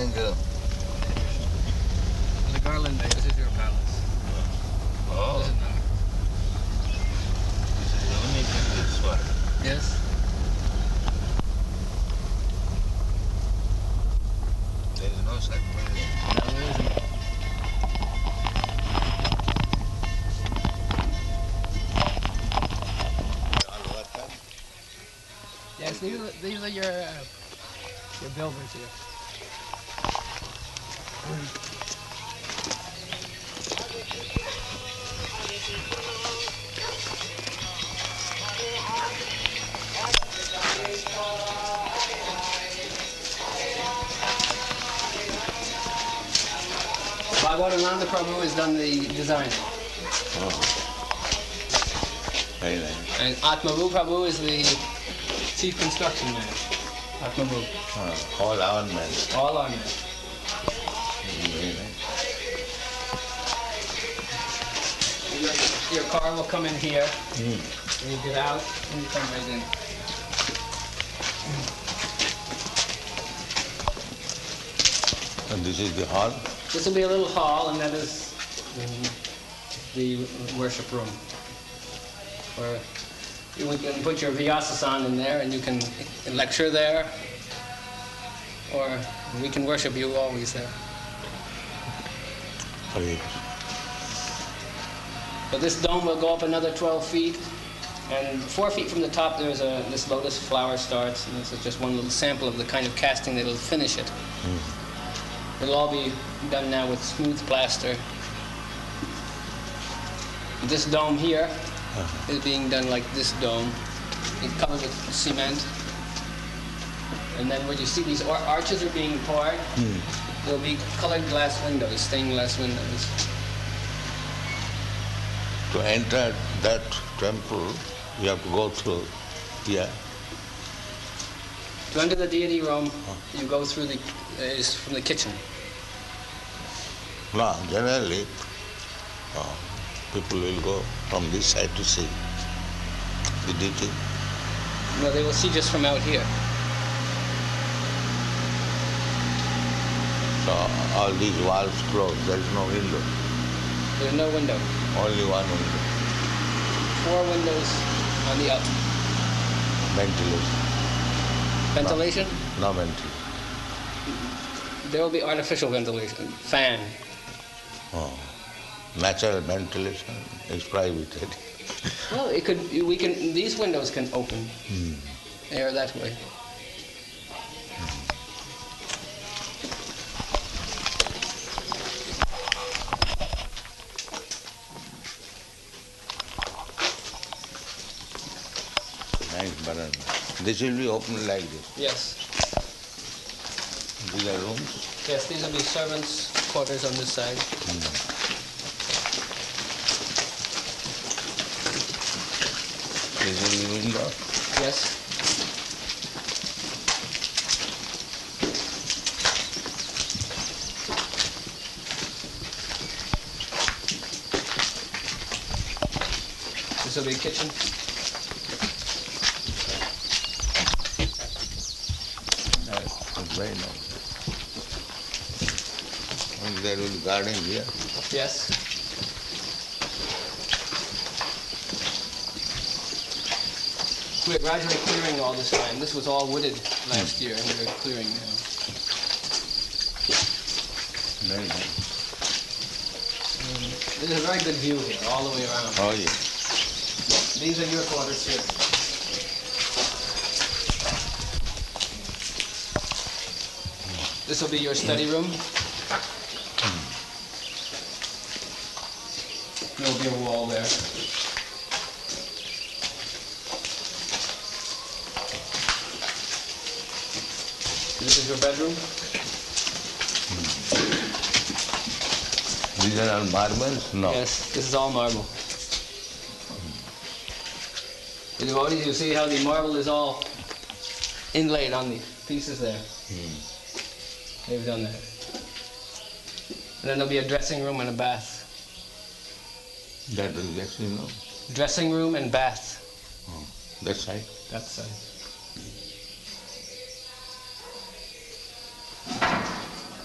And the garland there, this is your palace. oh, Listen now. this is unique in this world. Yes. There is no such building. No, there isn't. All workers. Yes, these are your builders here. Bhagavatananda Prabhu has done the design. Oh. Very nice. And Atmavu Prabhu is the chief construction man. Atmavu. All our men. All our men. Very nice. Your car will come in here, Mm. and you get out, and you come right in. And this is the hall. This will be a little hall, and that is the worship room. Where we can put your Vyasasan in there, and you can lecture there, or we can worship you always there. Hare. But this dome will go up another 12 feet, and 4 feet from the top there's this lotus flower starts, and this is just one little sample of the kind of casting that will finish it. It'll all be done now with smooth plaster. This dome here is being done like this dome. It's covered with cement. And then when you see these arches are being poured, there'll be colored glass windows, stained glass windows. To enter that temple, you have to go through here. To enter the deity room, you go through is from the kitchen. No, generally, people will go from this side to see the deity. No, they will see just from out here. So all these walls closed, there is no window, There's no window. only one window, 4 windows on the up. ventilation. Ventilation? No ventilation. There will be artificial ventilation. Fan. Oh. Natural ventilation is prohibited. Well, these windows can open air that way. Nice banana. This will be open like this. Yes. These are rooms. Yes, these will be servants' quarters on this side. This will be window. Yes. This will be kitchen. Nice. It's very nice. And there will be garden here. Yes. We're gradually clearing all this time. This was all wooded last year, and we're clearing now. Very nice. There's a very good view here, all the way around. Oh yeah. These are your quarters here. This will be your study room. There'll be a wall there. This is your bedroom. These are all marbles? No. Yes, this is all marble. You see how the marble is all inlaid on the pieces there. They've done that. And then there'll be a dressing room and a bath. That is actually no. Dressing room and bath. Oh, that side. That side.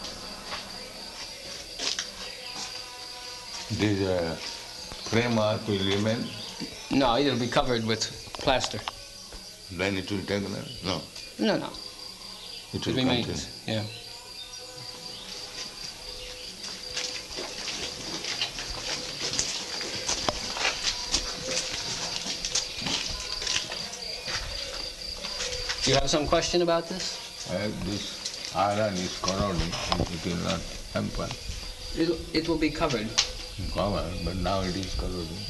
This framework will remain, No, it'll be covered with plaster. then it will take no. No. It It will remains. continue. Yeah. Do you have some question about this? This iron is corroding, it will not hamper. It will be covered. Cover, but now it is corroding.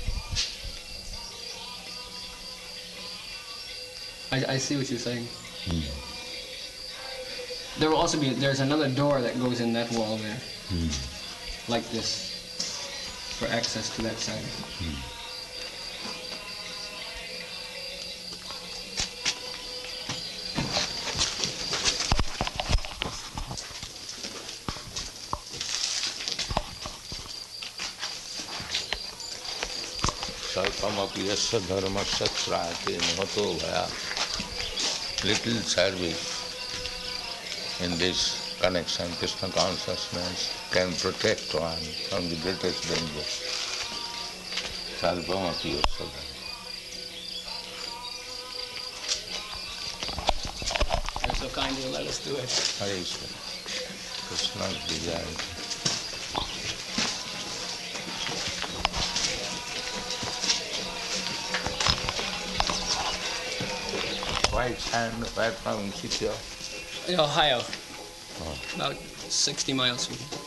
I see what you're saying. There will also be, there's another door that goes in that wall there, like this, for access to that side. Sarpamapi yasya dharmasya trayate mahato bhaya. Little service in this connection, Krishna consciousness can protect one from the greatest danger. Sarpamapi yasya dharmasya. You're so kind you let us do it. Hare Krishna. Krishna's desire. White sand, where from Sitio? In Ohio, about 60 miles from here.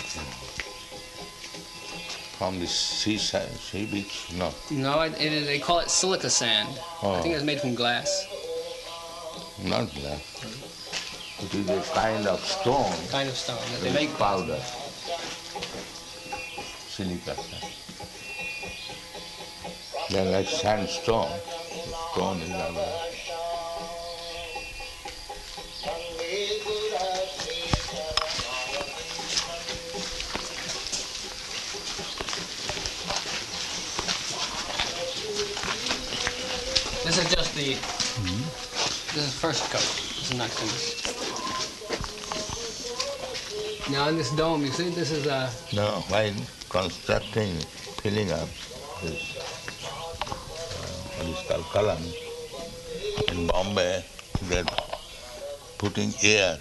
From the seaside, sea beach? No. No, they call it silica sand. I think it's made from glass. Not that. It is a kind of stone. Kind of stone that they with make powder. Silica sand. They're like sandstone. Stone is like that. This is just the. This is first coat. This is not finished. Now in this dome, you see, this is a. No, while constructing, filling up this, what is called kalam, in Bombay, they're putting air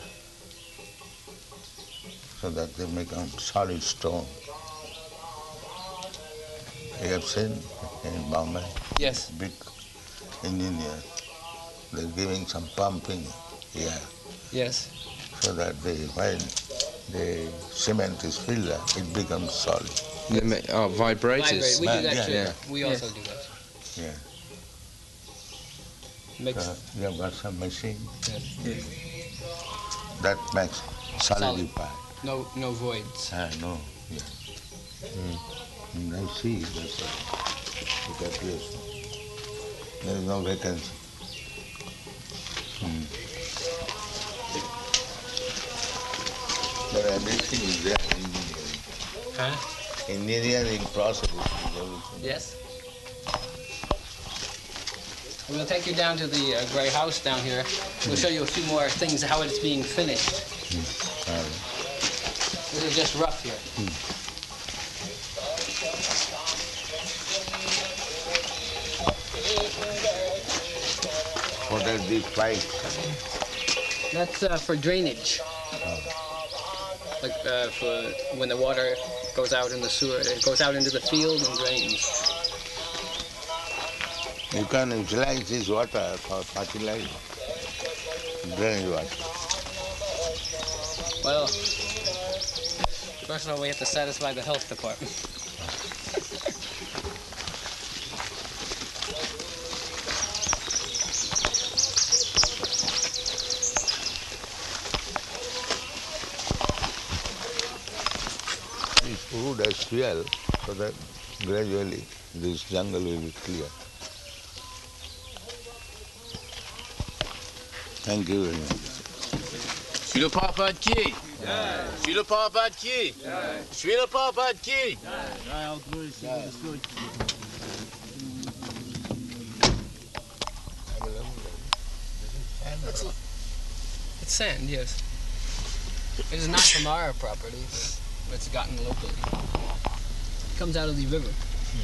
so that they become solid stone. You have seen in Bombay, Yes. big engineer, they're giving some pumping air Yes. so that when the cement is filled up, it becomes solid. Vibrate. Vibrators. We do that Yeah, too. yeah. We also do that. Yeah. Makes You have got some machine yes. that makes solidify. no voids. No. Yeah. I see, that's all. It appears. There is no vacancy. But everything is there in engineering. Huh? Engineering process is everything. Yes. We'll take you down to the gray house down here. We'll show you a few more things, how it's being finished. This is just rough here. What are these pipes? That's for drainage. Like for when the water goes out in the sewer, it goes out into the field and drains. You can utilize this water for fertilizer, drainage water. Well, first of all, we have to satisfy the health department. It's food as fuel, so that gradually this jungle will be clear. Thank you very much. Je suis le papa de qui? Je suis le papa de qui? Je suis le papa de qui? It's sand, yes. It is not from our property, but it's gotten locally. comes out of the river.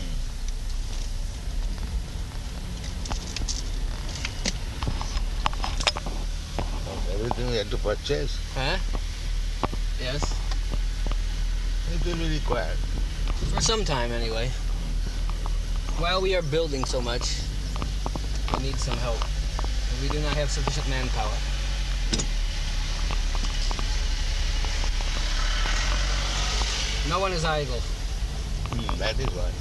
Everything we had to purchase. Huh? Yes. It will be required. For some time, anyway. While we are building so much, we need some help. And we do not have sufficient manpower. No one is idle. That is what.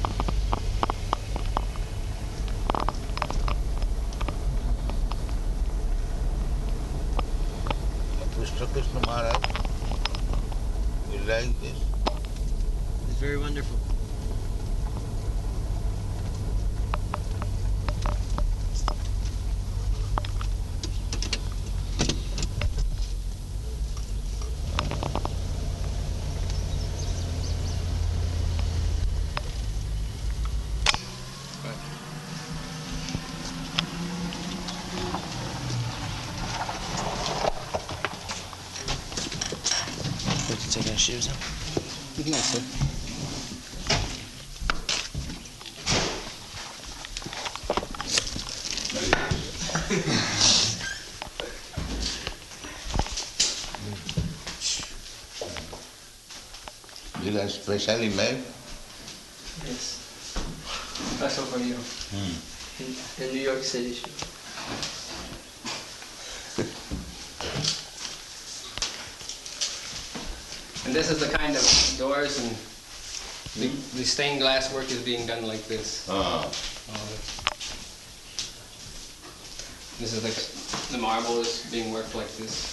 Krishna Maharaj, you like this? It's very wonderful. Take our shoes off. No, sir. These are specially made. Yes. Special for you. In New York City. And this is the kind of doors and the stained glass work is being done like this. This is the marble is being worked like this.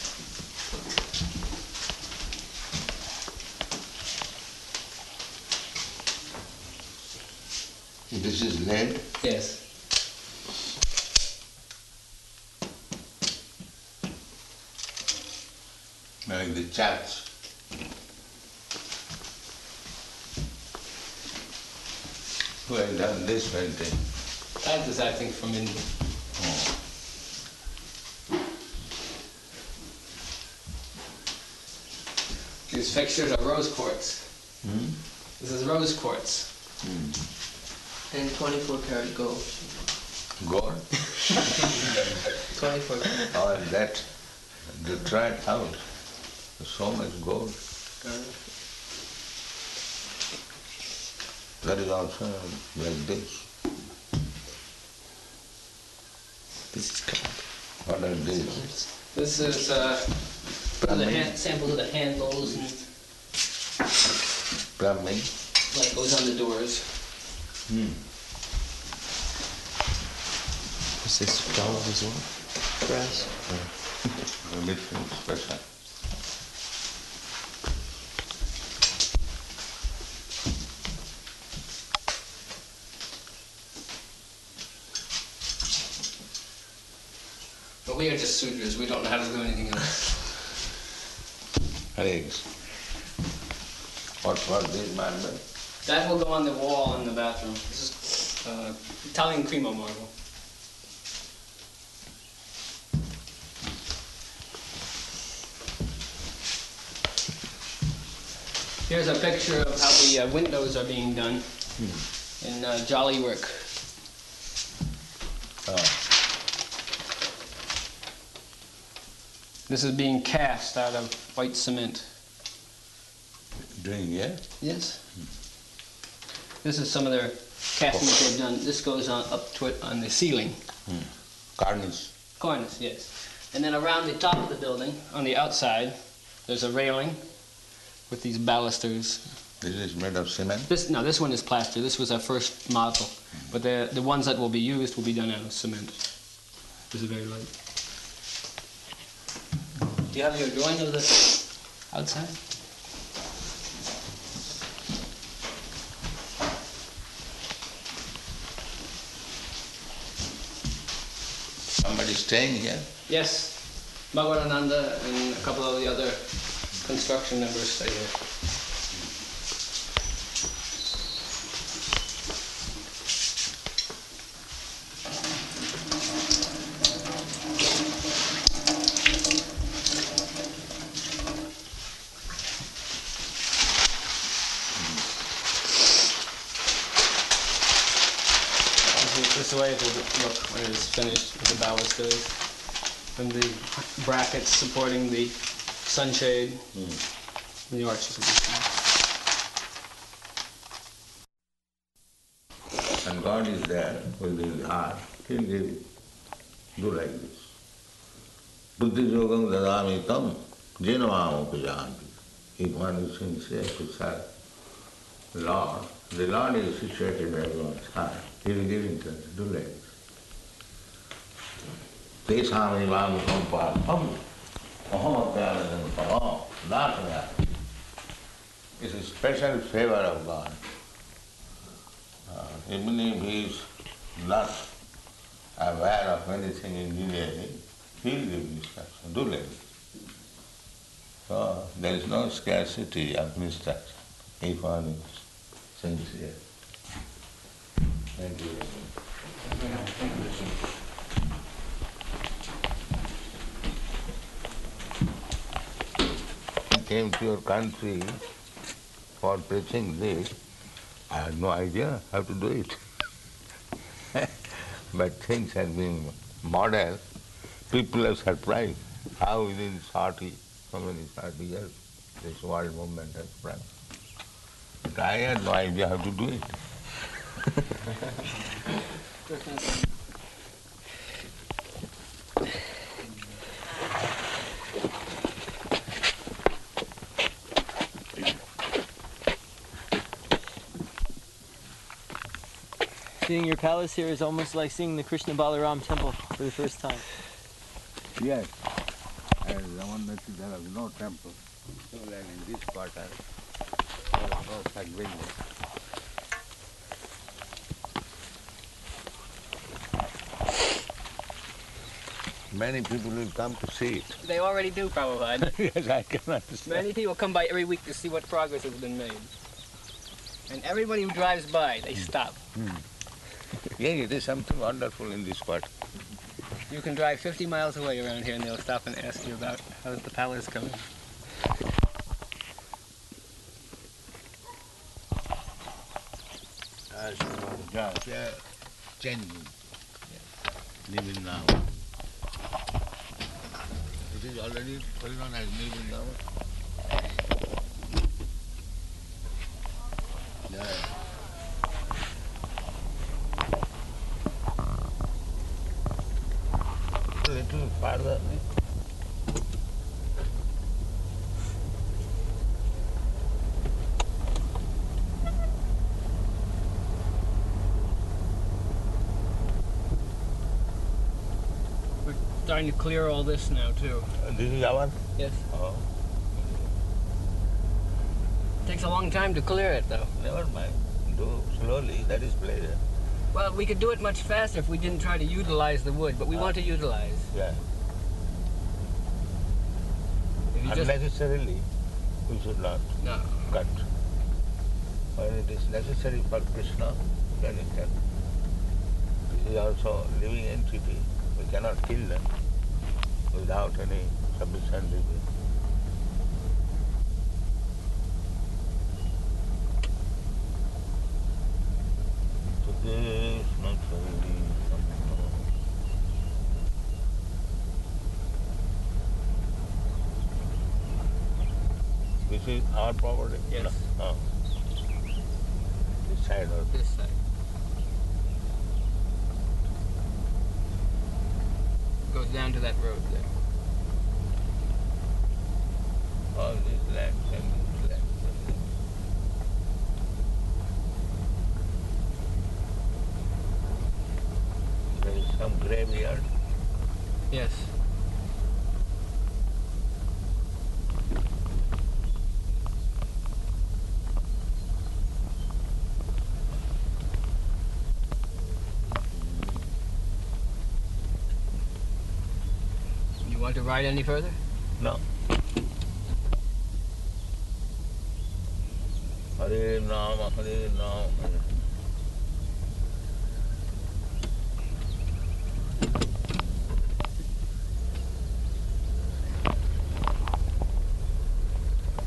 This is lead. Yes. Like the church. Who has done this painting? That is, I think, from India. These fixtures are rose quartz. This is rose quartz. And 24 karat gold. Gold? 24 karat. Oh, that, the tried house. So much gold. That is also like this. This is called. What are these? This is samples of the handles and Plumbing. like goes on the doors. Is this gold as well? Brass? Different special. But we are just sutras. We don't know how to do anything else. Eggs. What was this marble? That will go on the wall in the bathroom. This is Italian Cremo marble. Here's a picture of how the windows are being done in Jolly work. This is being cast out of white cement. Doing, yeah? Yes. This is some of their casting that they've done. This goes on up to it on the ceiling. Cornice. Cornice, yes. And then around the top of the building, on the outside, there's a railing with these balusters. This is made of cement? This one is plaster. This was our first model. But the ones that will be used will be done out of cement. This is very light. Do you have your drawing of the outside? Somebody staying here? Yes. Bhagavananda and a couple of the other construction members stay here. way it will look when it is finished with the balusters. And the brackets supporting the sunshade. And the arches will be finished. And God is there with his heart. He'll give it. Do like this. Buddhi yogam dadami tam jenamam upajanti. If one is sincere to serve the Lord is situated in everyone's heart. He will give it to us. Do like this. Tesam ivam sampātam aham apyaranam param dātaya. It's a special favor of God. Even if he is not aware of anything immediately, he will give instruction. Do like this. So there is no scarcity of instruction if one is sincere. Thank you. I came to your country for preaching this. I had no idea how to do it. But things have been modeled. People are surprised how within 30 years this world movement has sprung. But I had no idea how to do it. Seeing your palace here is almost like seeing the Krishna Balaram temple for the first time. Yes, as Ramanati there is no temple. So then in this quarter, there is no such building. Many people will come to see it. They already do, Prabhupada. Yes, I can understand. Many people come by every week to see what progress has been made. And everybody who drives by, they stop. Yeah, it is something wonderful in this quarter. You can drive 50 miles away around here and they'll stop and ask you about how the palace going. Yeah, changing. Living now. It is already well known as living now. Yeah. A little farther. We're starting to clear all this now too. This is our? Yes. Oh, It takes a long time to clear it though. never mind. Do slowly, that is pleasure. Well, we could do it much faster if we didn't try to utilize the wood, but we want to utilize. Yeah. If you just, Unnecessarily, we should not no. cut. When it is necessary for Krishna, then it can. This is also a living entity. We cannot kill them without any sufficient reason. So this not really This is our property? Yes. No. This side or This side. Goes down to that road there. all these lands and these lands. There is some graveyard. Yes. You want to ride any further? No. Hare Rama, Hare Rama.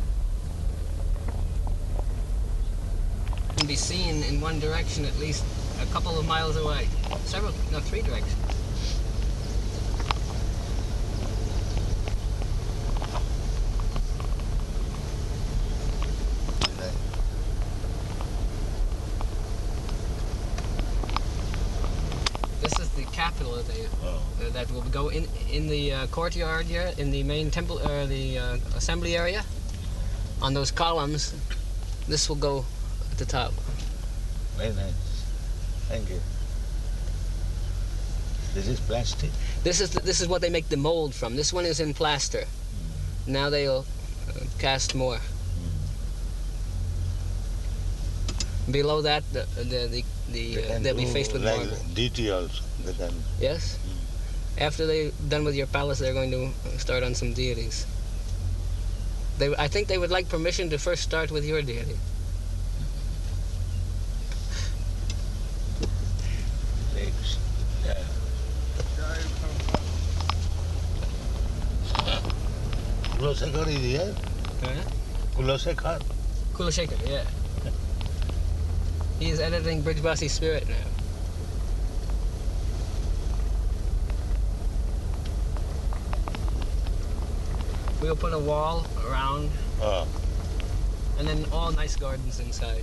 Can be seen in one direction at least a couple of miles away. Several, no, 3 directions. This is the capital that will go in the courtyard here, in the main temple, the assembly area. On those columns, this will go at the top. Very nice. Thank you. This is plastic. This is what they make the mold from. This one is in plaster. Now they'll cast more. Below that, they'll be faced with like marble. DT also. They can. Yes. After they're done with your palace, they're going to start on some deities. I think they would like permission to first start with your deity. Thanks. Yeah. Kulashekhar is here. Kulashekhar. Kulashekhar, yeah. He is editing Brijbasi Spirit now. We'll put a wall around, and then all nice gardens inside.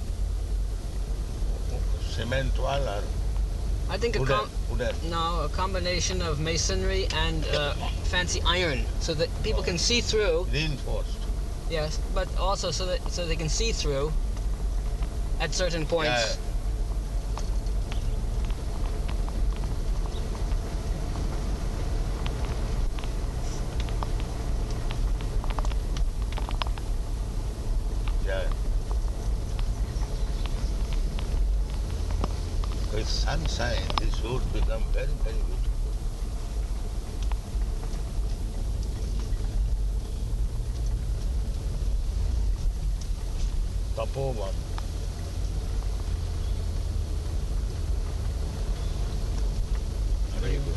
Cement wall or I think wooden? No, a combination of masonry and fancy iron, so that people can see through. Reinforced. Yes, but also so they can see through at certain points. Yeah. With sunshine, this would become very, very beautiful. Tapovan. Very good.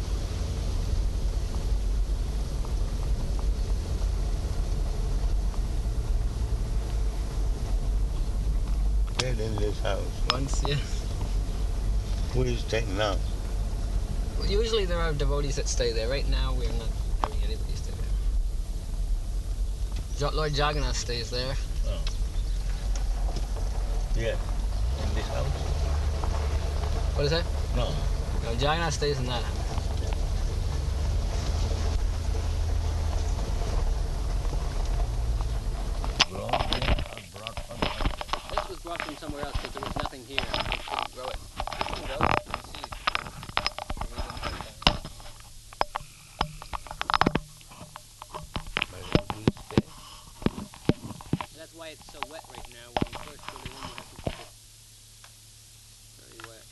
Stayed in this house. Once, yeah. Who is staying now? Well, usually there are devotees that stay there. Right now, we're not having anybody stay there. Lord Jagannath stays there. Oh. Yeah, in this house? What is that? No. No, Jagannath stays in that house. This was brought from somewhere else because there was nothing here. We couldn't grow it. We can grow it and see. And that's why it's so wet right now. When you first put it in, you have to keep it very wet.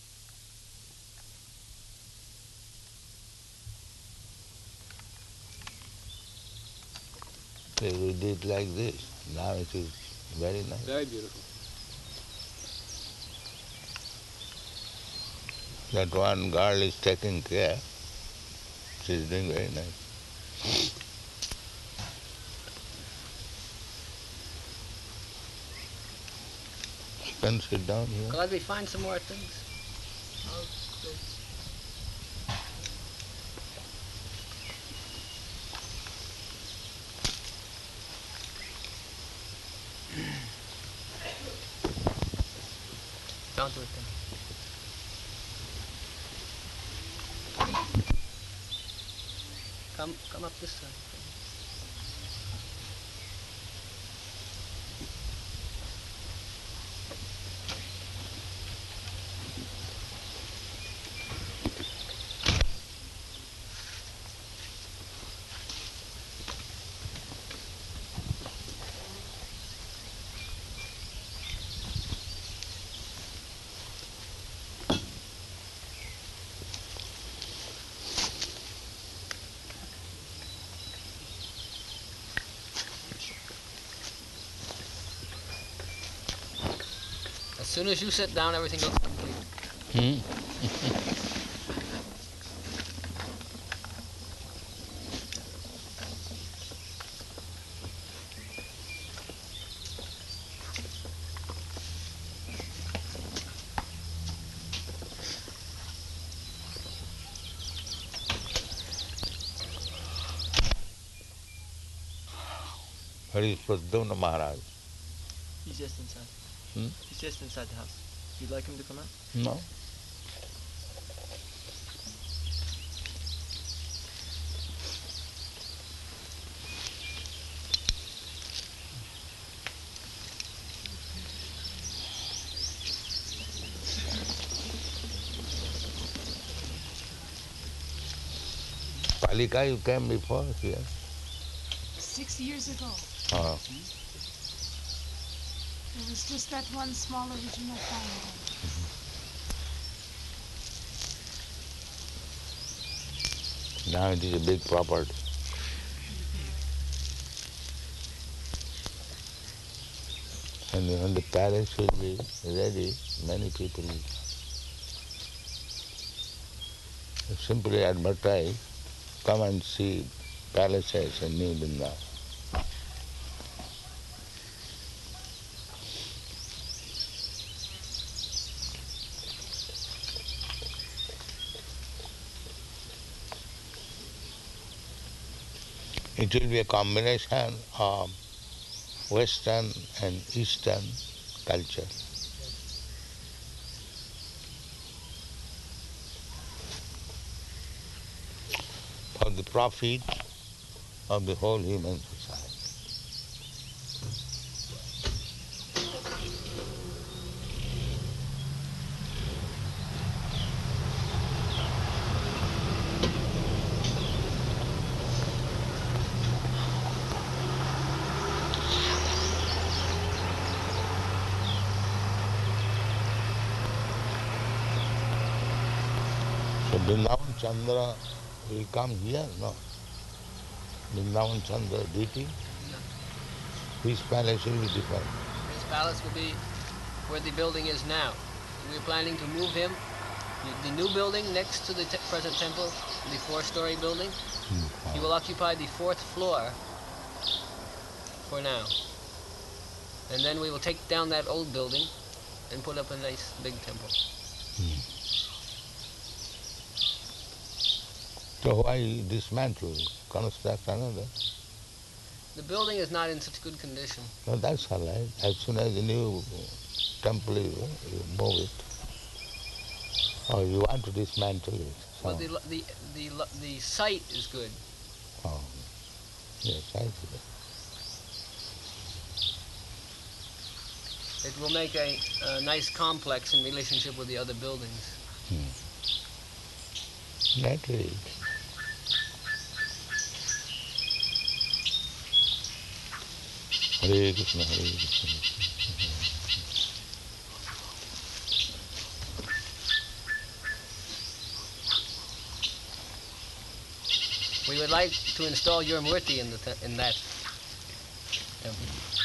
We did like this. Now it is very nice. Very beautiful. That one girl is taking care. She's doing very nice. You can sit down here. Glad we find some more things. Don't do it then. Come up this side. As soon as you sit down, everything looks complete. Where is Pradyumna Maharaj? He's just inside. Hmm? He's just inside the house. You'd like him to come out? No. Palika, you came before here? 6 years ago. Oh. There was just that one small original fire. Now it is a big property. And when the palace will be ready, many people will simply advertise, come and see palaces in New Vrindavan. It will be a combination of Western and Eastern culture. For the profit of the whole human society. So Vrindavan Chandra will come here? No. Vrindavan Chandra deity? No. His palace will be different. His palace will be where the building is now. We're planning to move him. The new building next to the present temple, the 4-story building, he will occupy the 4th floor for now. And then we will take down that old building and put up a nice big temple. So why dismantle, construct another? The building is not in such good condition. No, that's all right. As soon as the new temple is, you move it. Or you want to dismantle it. So. But the site is good. Oh, yes, I see. It will make a nice complex in relationship with the other buildings. That is. Hare Krishna, Hare Krishna. We would like to install your murti in that temple.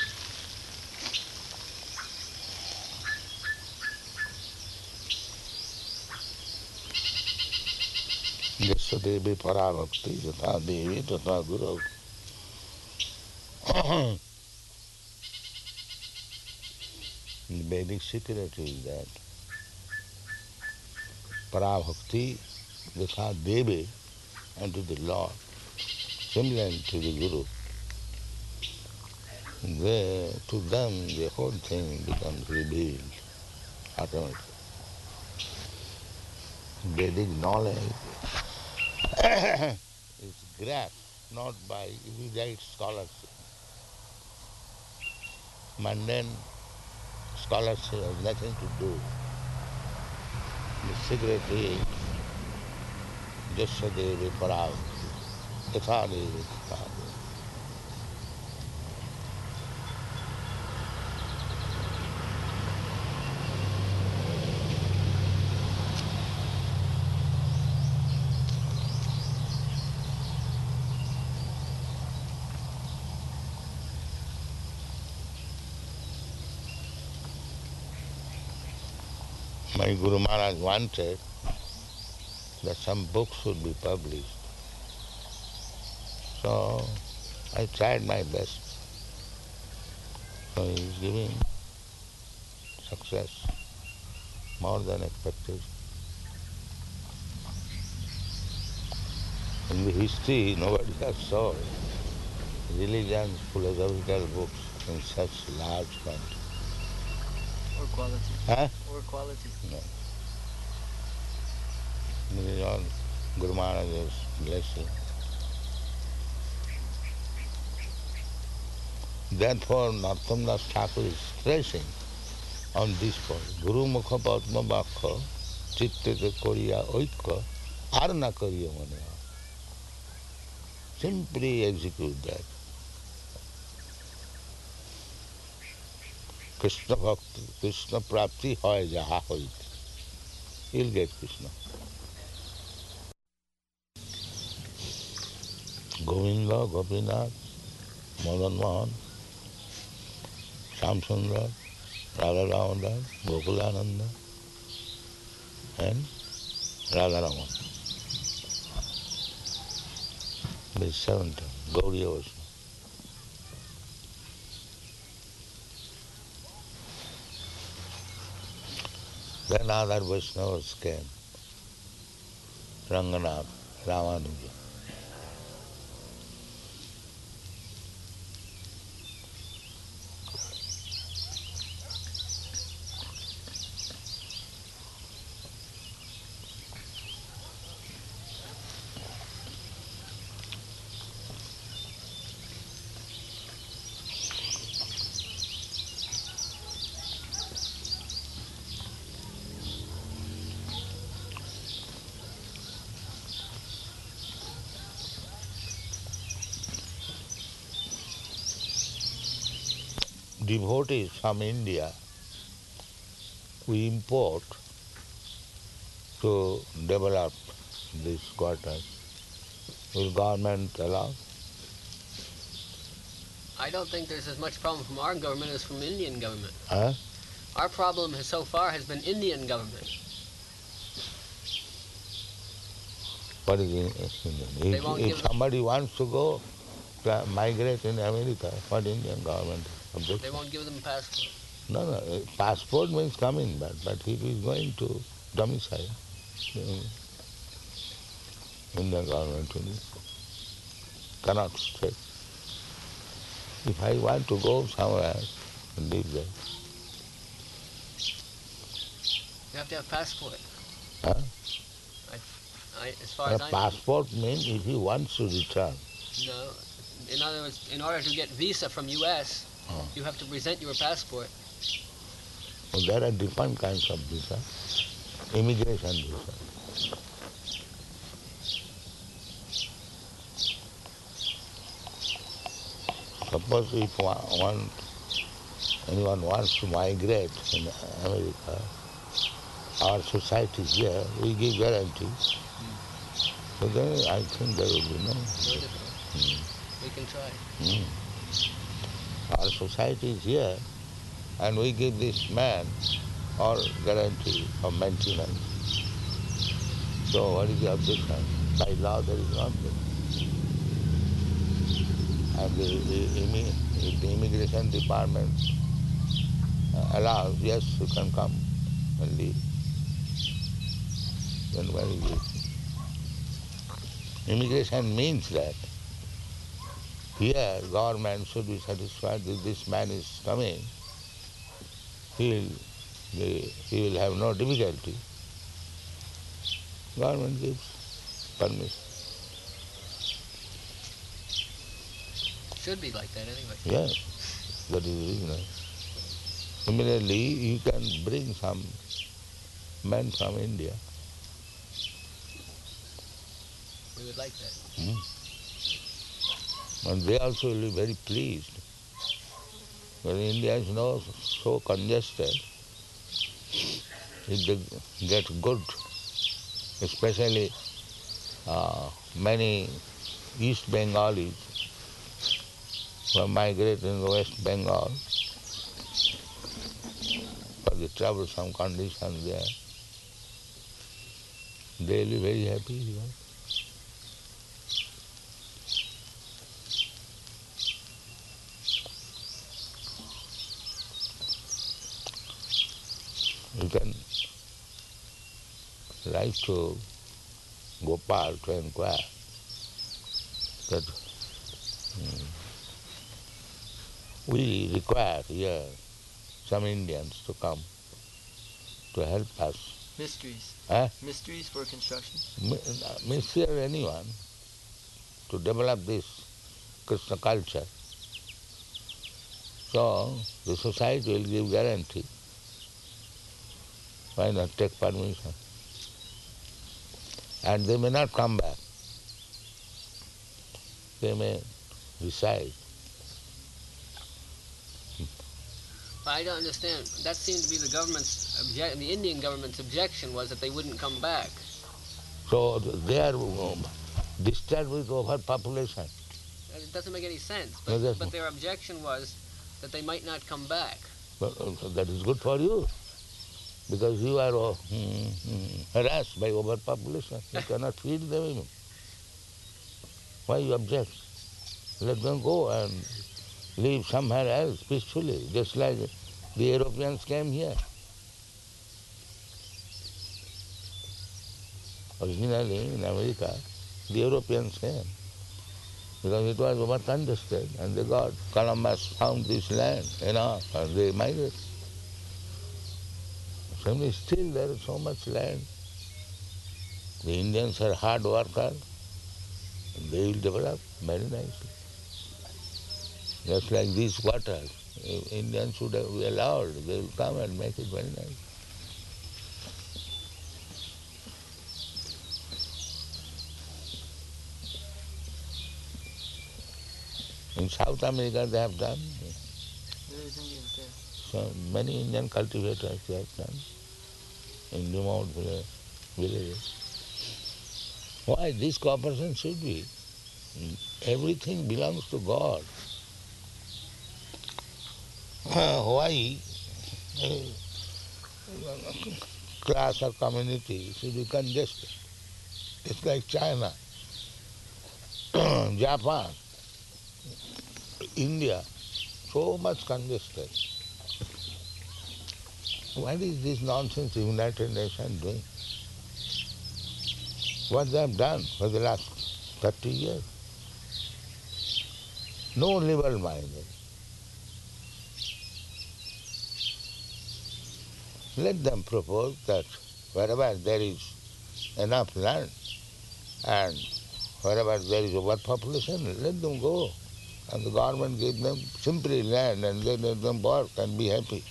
Yasya devi parabhakti yatha devi tatha guru. The Vedic secret is that parabhakti yatha devi unto the Lord, similar to the Guru. To them the whole thing becomes revealed automatically. Vedic knowledge is grasped not by erudite scholarship. Mundane scholarship has nothing to do. The secret is Jasya Devi Parabhakti, Yatha Devi Tatha Devi. My Guru Maharaj wanted that some books should be published. So I tried my best. So he is giving success more than expected. In the history, nobody has solved religion, philosophical books in such large quantity. Or quality. Huh? Or quality. No. This is all Guru Maharaj's blessing. Therefore, Narottam Das Thakur is stressing on this point. Guru Mukha Padma Bakha Chittete Koriya Oikka Arna Kariya Mane. Simply execute that. Krishna Bhakti, Krishna Prapti hoy jaha hoit. You'll get Krishna. Govinda, Gopinath, Madan Mohan, Shamsundar, Radha Damodar, Gokulananda, and Radha Raman. These 7 Gauriya Vaishnava. Then other Vaishnavas came. Ranganath, Ramanuja. Devotees from India we import to develop these quarters. Will government allow? I don't think there's as much problem from our government as from Indian government. Huh? Our problem so far has been Indian government. What is They won't if give them- somebody wants to go migrate in America, what Indian government objects? They won't give them passport. No, passport means coming back, but if he is going to domicile, Indian government cannot stay. If I want to go somewhere and live there, You have to have passport. huh? As far A as I know. passport means if he wants to return. No. In other words, in order to get visa from U.S., you have to present your passport. Well, there are different kinds of visa. Immigration visa. Suppose if anyone wants to migrate in America, our society here, we give guarantee. So then I think there will be no. No difference. We can try. Our society is here, and we give this man all guarantee of maintenance. So what is the objection? By law there is no objection. And if the immigration department allows, yes, you can come and live, then very good. Immigration means that here government should be satisfied that this man is coming, he will have no difficulty. Government gives permission. Should be like that anyway. Yes, that is reasonable. Similarly, you can bring some men from India. We would like that. And they also will be very pleased. But India is now so congested. If they get good, especially many East Bengalis who have migrated in the West Bengal for the troublesome conditions there, they will be very happy. You know. You can write to Gopal to inquire that we require here some Indians to come to help us. Mysteries. Huh? Mysteries for construction. Ministry or anyone to develop this Krishna culture. So the society will give guarantee. Why not take permission? And they may not come back. They may reside. I don't understand. That seemed to be the Indian government's objection was that they wouldn't come back. So they are disturbed with overpopulation. It doesn't make any sense. No, But their objection was that they might not come back. But that is good for you, because you are harassed by overpopulation. You cannot feed them even. Why you object? Let them go and live somewhere else peacefully, just like the Europeans came here. Originally in America, the Europeans came because it was over congested, and they got, Columbus found this land enough, and they migrated. Still there is so much land. The Indians are hard workers, and they will develop very nicely. Just like these quarters, if Indians should be allowed, they will come and make it very nice. In South America they have done. There's Indians there. So many Indian cultivators they have done in remote villages. Why this cooperation should be? Everything belongs to God. Why class or community should be congested? It's like China, Japan, India, so much congested. What is this nonsense United Nations doing? What they have done for the last 30 years? No liberal-minded. Let them propose that wherever there is enough land and wherever there is overpopulation, let them go. And the government give them simply land and let them work and be happy.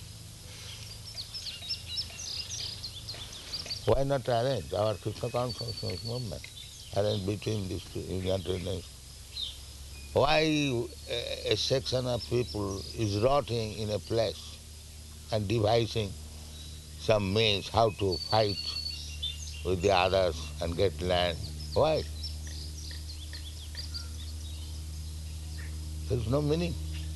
Why not arrange our Krishna consciousness movement? Arrange between these two United Nations. Why a section of people is rotting in a place and devising some means how to fight with the others and get land? Why? There is no meaning.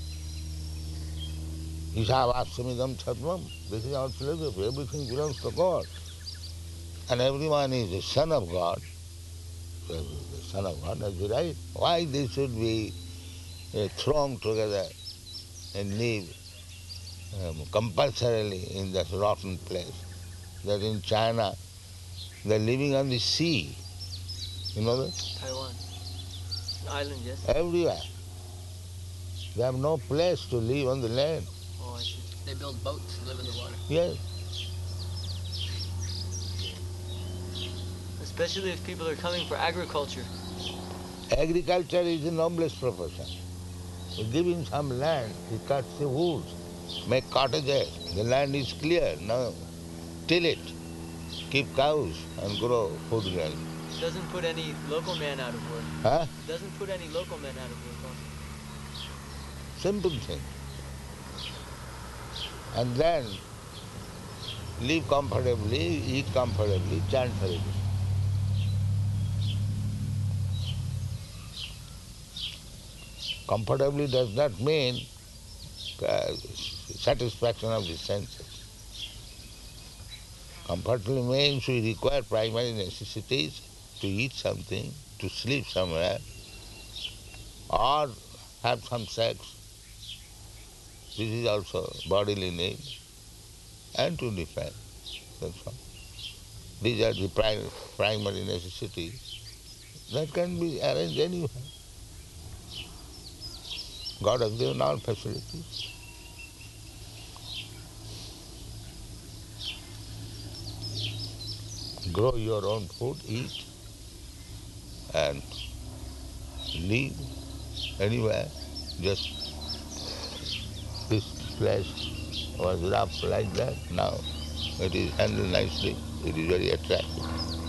Ishavassamidam sarvam. This is our philosophy. Everything belongs to God. And everyone is the son of God. The son of God has the right. Why they should be thrown together and live compulsorily in that rotten place? That in China, they're living on the sea. You know that? Taiwan. Island, yes. Everywhere. They have no place to live on the land. Oh, I see. They build boats and live in the water. Yes. Especially if people are coming for agriculture. Agriculture is the noblest profession. You give him some land, he cuts the woods, make cottages. The land is clear. Now till it, keep cows and grow food grain. Doesn't put any local man out of work. Huh? Doesn't put any local men out of work also. Simple thing. And then live comfortably, eat comfortably, chant Hare Krishna. Comfortably does not mean satisfaction of the senses. Comfortably means we require primary necessities to eat something, to sleep somewhere, or have some sex. This is also bodily need, and to defend. That's all. These are the primary necessities that can be arranged anywhere. God has given all facilities. Grow your own food, eat, and live anywhere. Just this place was rough like that. Now it is handled nicely. It is very attractive.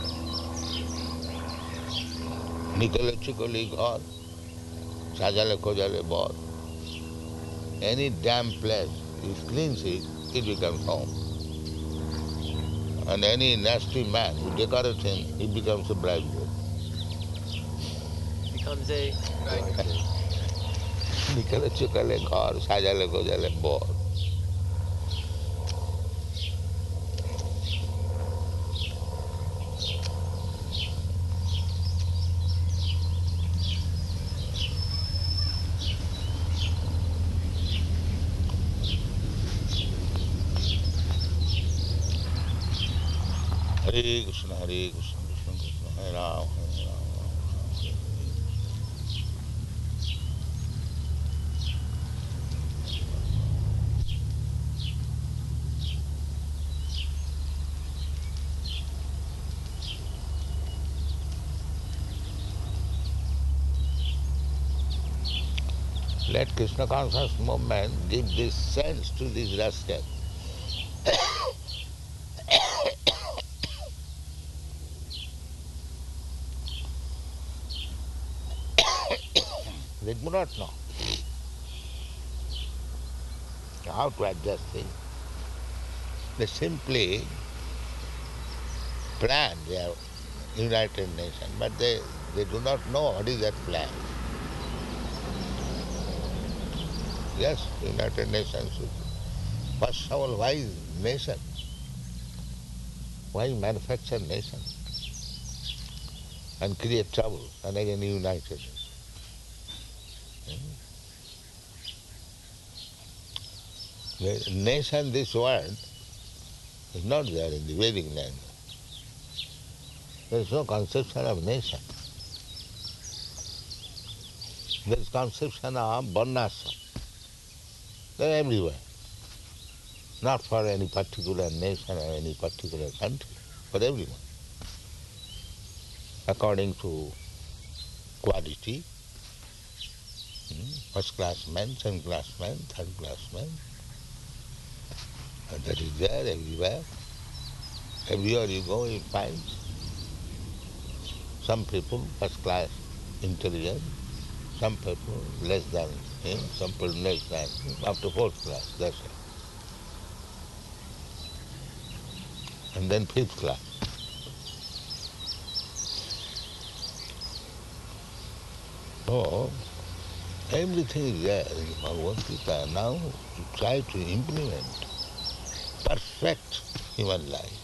Nikale chikali ghar, sajale khojale bar. Any damp place, you cleanse it, it becomes home. And any nasty man who decorates him, he becomes a bridegroom. Becomes a Nikale chikale ghar, sajale khojale bar. Hare Krishna, Hare Krishna, Krishna Krishna, Hare Rama, Hare Rama. Let Krishna conscious movement give this sense to these rascals. They do not know how to adjust things. They simply plan their United Nations, but they do not know what is that plan. Yes, United Nations should first of all, why nation? Why manufacture nation? And create trouble and again united. The nation, this word, is not there in the Vedic language. There is no conception of nation. There is conception of varnashram. They are everywhere. Not for any particular nation or any particular country, for everyone. According to quality, first class men, second class men, third class men. And that is there everywhere. Everywhere you go, you find some people first class intelligent, some people less than him, some people less than him, up to fourth class, that's it. And then fifth class. So, everything is there in Bhagavad Gita. Now you try to implement perfect human life.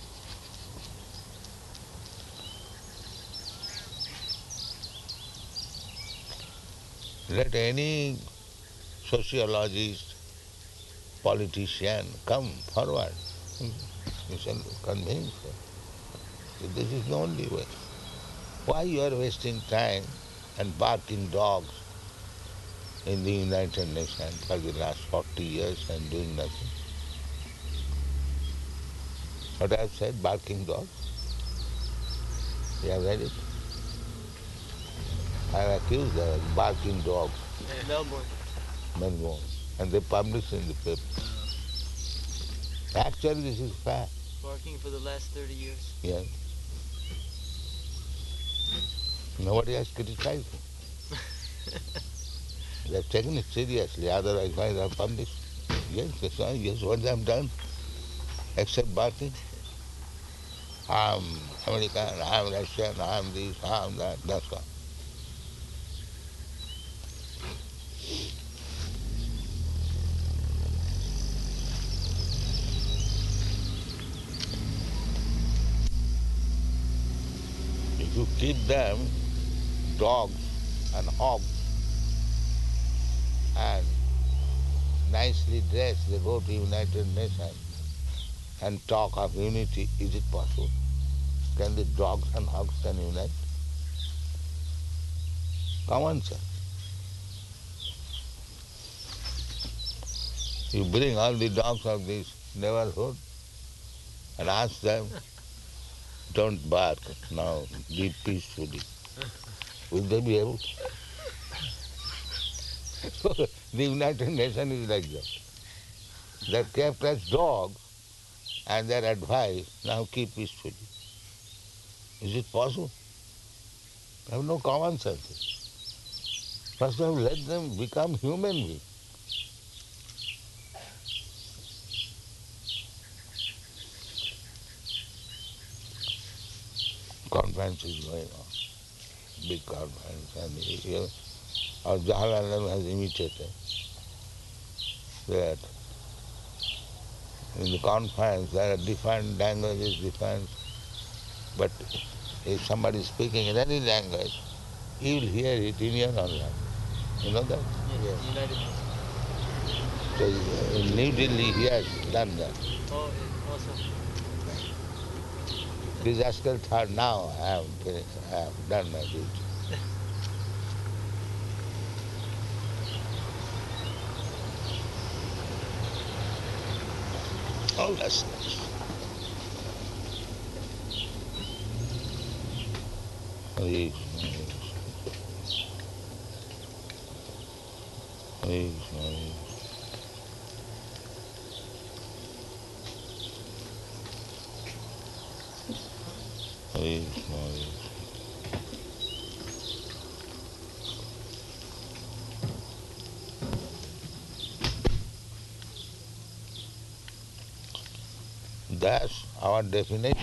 Let any sociologist, politician come forward. You shall convince them that this is the only way. Why you are wasting time and barking dogs in the United Nations for the last 40 years and doing nothing? What I have said, barking dogs? You have read it? I have accused them of barking dogs. Melbourne. Melbourne. And they publish in the paper. Actually, this is fact. Barking for the last 30 years. Yes. Nobody has criticized them. They have taken it seriously, otherwise why they have published? Yes, that's why, yes, what they have done, except barking. I'm American, I'm Russian, I'm this, I'm that, that's all. If you keep them, dogs and hogs, and nicely dressed, they go to United Nations and talk of unity, is it possible? Can the dogs and hogs can unite? Come on, sir. You bring all the dogs of this neighborhood and ask them, don't bark now, live peacefully. Will they be able to? So the United Nations is like that. They're kept as dogs and they're advised, now keep peacefully. Is it possible? They have no common sense. First you have to let them become human beings. Conference is going on, big conference, and here, our Jawaharlal Nehru has imitated that in the conference there are different languages, but if somebody is speaking in any language, you will hear it in your own language. You know that? Yes. United Nations. So in New Delhi he has done that. Oh, also. Disaster thought now I have finished, I have done my duty. All that's nice. Hare Krishna, Hare Krishna. Hare Krishna, Hare Krishna. That's our definition,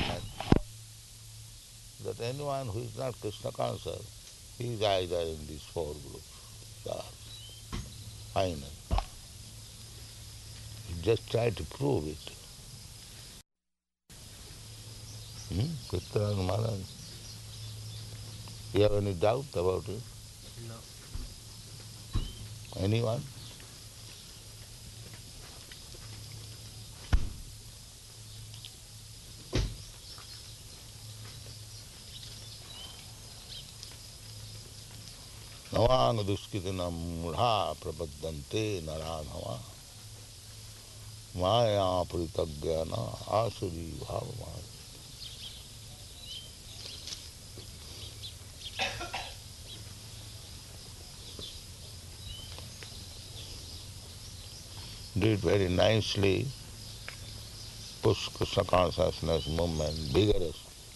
that anyone who is not Krishna conscious, he is either in these four groups. That's final. You just try to prove it. Kirtan Maharaj, you have any doubt about it? No. Anyone? Navang duskitinam mudha prapaddante naranava maya pritagyana asuri bhavamaya. Did very nicely, push Krishna consciousness movement vigorous.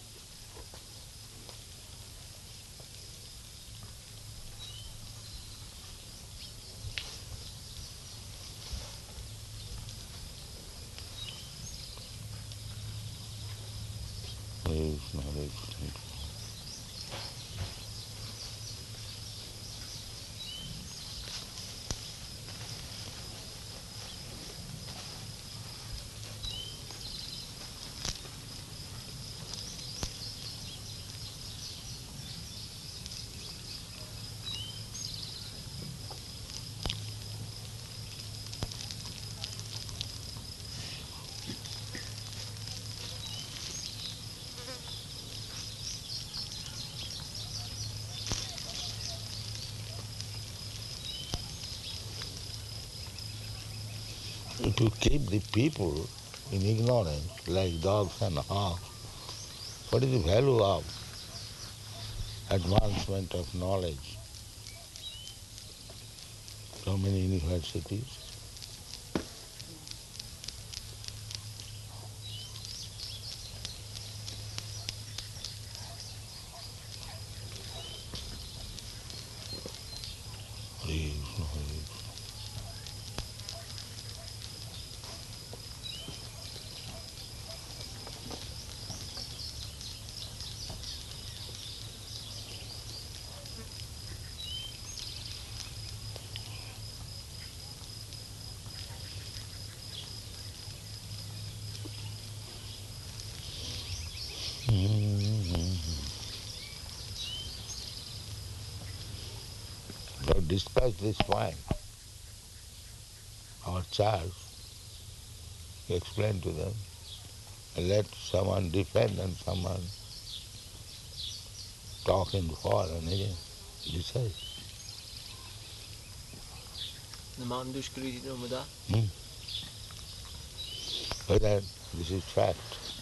Hare Krishna, Hare Krishna. To keep the people in ignorance like dogs and hogs, what is the value of advancement of knowledge? So many universities. Hare Krishna, Hare Krishna. To discuss this point, our Charles explained to them, let someone defend and someone talk in for and again decide. Namam Dushkritit Muda. whether this is fact.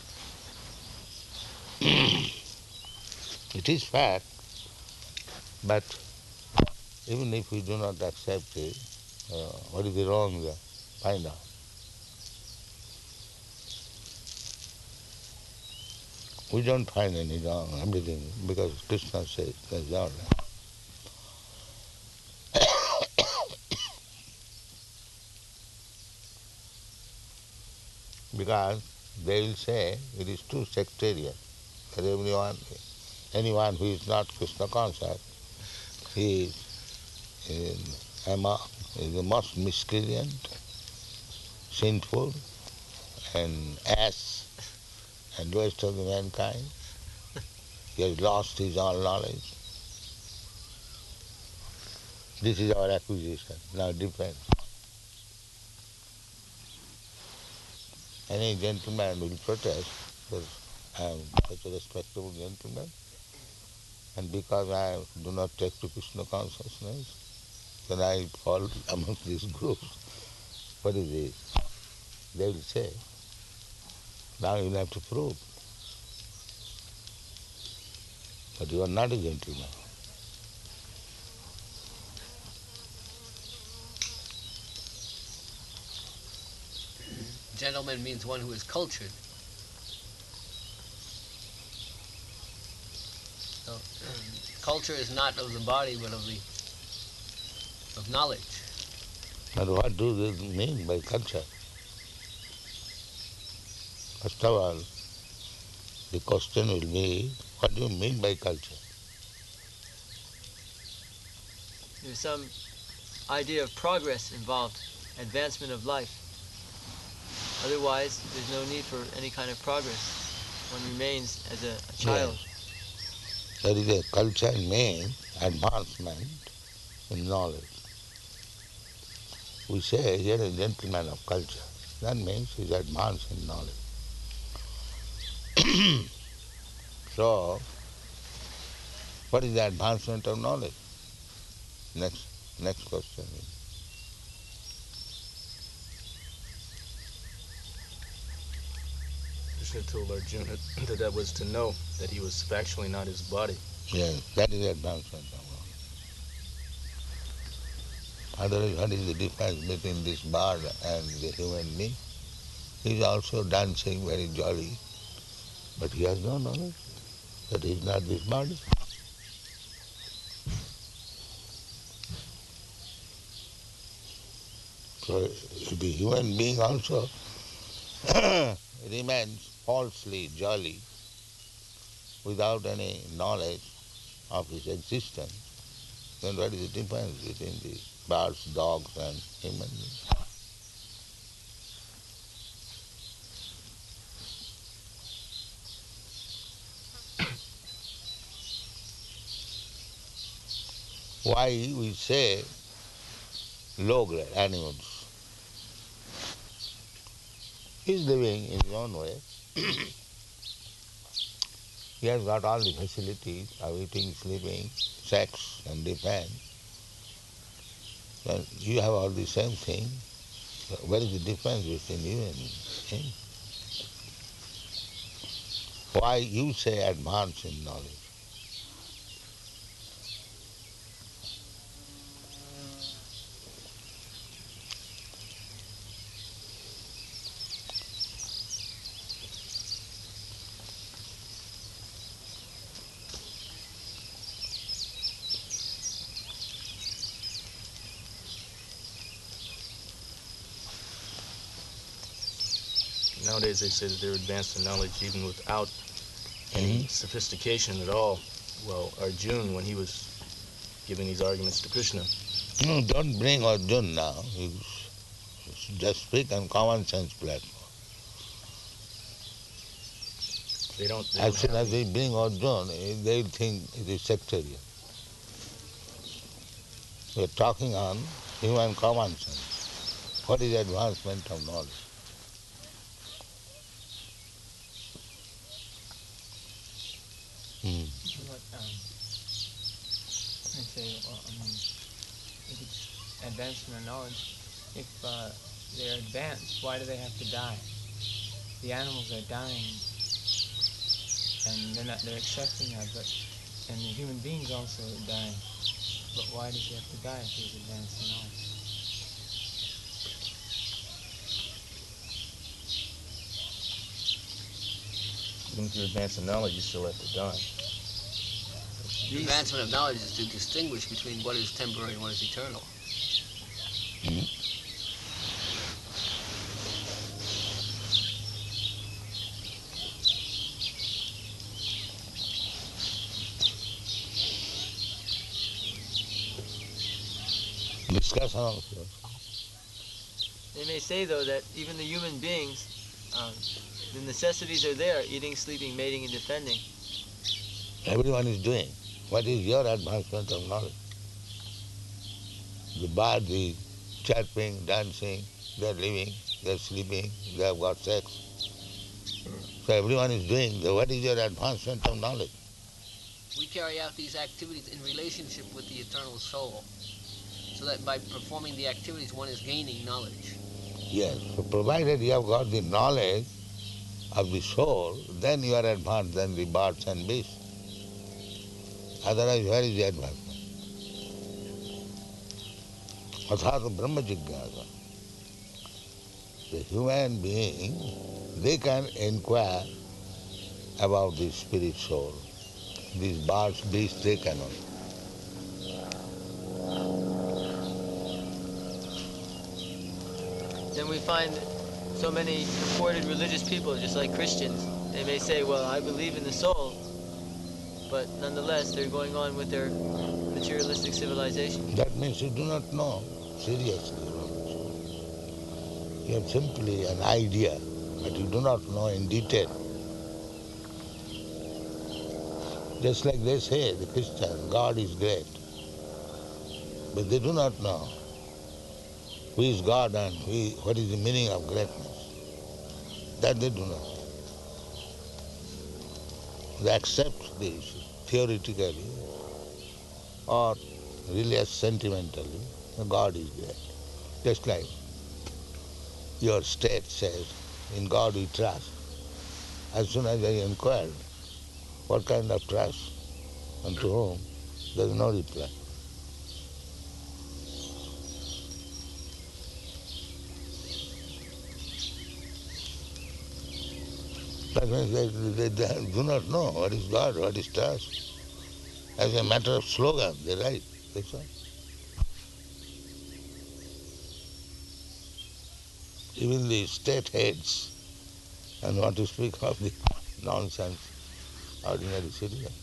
It is fact, but even if we do not accept it, what is the wrong there? Find out. We don't find any wrong, everything, because Krishna says that's all right. Because they will say it is too sectarian. That anyone who is not Krishna conscious, he is the most miscreant, sinful, and ass, and waste of the mankind. He has lost his all knowledge. This is our accusation. Now it depends. Any gentleman will protest because I am such a respectable gentleman, and because I do not take to Krishna consciousness, then I fall amongst these groups. What is this? They will say, now you will have to prove. But you are not a gentleman. Gentleman means one who is cultured. So, culture is not of the body, but of knowledge. But what do they mean by culture? First of all, the question will be, what do you mean by culture? There's some idea of progress involved, advancement of life. Otherwise, there's no need for any kind of progress. One remains as a child. Yes. That is a culture means advancement in knowledge. We say he is a gentleman of culture. That means he is advanced in knowledge. So, what is the advancement of knowledge? Next question is. Krishna told Arjuna that was to know that he was factually not his body. Yes, that is the advancement of knowledge. Otherwise, what is the difference between this bird and the human being? He is also dancing very jolly, but he has no knowledge that he is not this body. So the human being also remains falsely jolly without any knowledge of his existence. Then what is the difference between the birds, dogs and human beings? Why we say low-grade animals? He is living in his own way. He has got all the facilities of eating, sleeping, sex and defense. Well, you have all the same thing. So what is the difference between you and him? Why you say advance in knowledge? Nowadays they say that they're advanced in knowledge even without any sophistication at all. Well, Arjuna, when he was giving these arguments to Krishna. No, don't bring Arjuna now. You just speak on common sense platform. They don't As soon have as we bring Arjuna, they think it is sectarian. We are talking on human common sense. What is advancement of knowledge? I'd say, if it's advancement of knowledge, if they're advanced, why do they have to die? the animals are dying, and they're accepting that, and the human beings also are dying. But why does he have to die if he's advanced in knowledge? Even if you're advanced in knowledge, you still have to die. The advancement of knowledge is to distinguish between what is temporary and what is eternal. Discussion also. They may say, though, that even the human beings, the necessities are there: eating, sleeping, mating, and defending. Everyone is doing. What is your advancement of knowledge? The bird is chirping, dancing, they are living, they are sleeping, they have got sex. So everyone is doing. So what is your advancement of knowledge? We carry out these activities in relationship with the eternal soul, so that by performing the activities one is gaining knowledge. Yes, so provided you have got the knowledge of the soul, then you are advanced than the birds and beasts. Otherwise, where is the advancement? Athata Brahma Jigyasa. The human being, they can inquire about the spirit soul. These birds, beasts, they cannot. Then we find so many purported religious people, just like Christians. They may say, well, I believe in the soul, but nonetheless they're going on with their materialistic civilization. That means you do not know seriously about the soul. You have simply an idea, but you do not know in detail. Just like they say, the Christians, God is great. But they do not know who is God and what is the meaning of greatness. That they do not know. They accept this theoretically or really sentimentally. God is great. Just like your state says, in God we trust. As soon as I inquired, what kind of trust and to whom, there is no reply. That means they do not know what is God, what is trust. As a matter of slogan, they write. That's all. Even the state heads, and want to speak of the nonsense, ordinary citizens.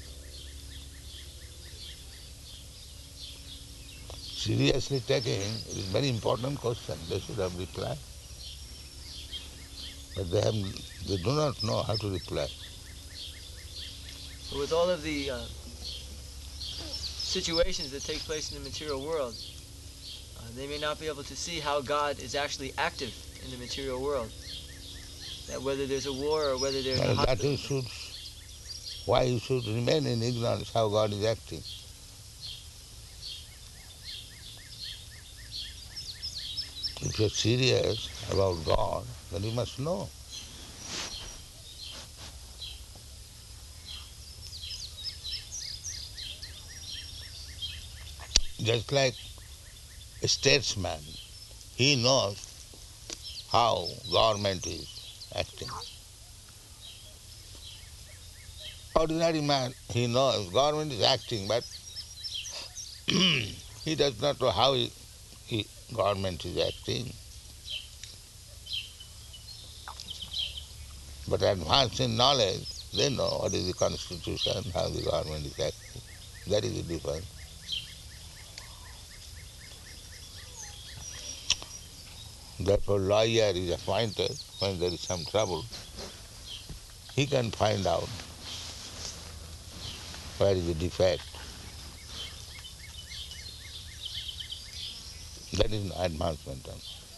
Seriously taking, it is a very important question. They should have replied. But they do not know how to reply. With all of the situations that take place in the material world, they may not be able to see how God is actually active in the material world. That whether there's a war or whether there's a hospital. Why you should remain in ignorance how God is acting. If you're serious about God, then you must know. Just like a statesman, he knows how government is acting. Ordinary man, he knows government is acting, but he does not know how government is acting. But advanced in knowledge, they know what is the constitution, how the government is acting. That is the difference. Therefore, lawyer is appointed when there is some trouble. He can find out where is the defect. That is advancement.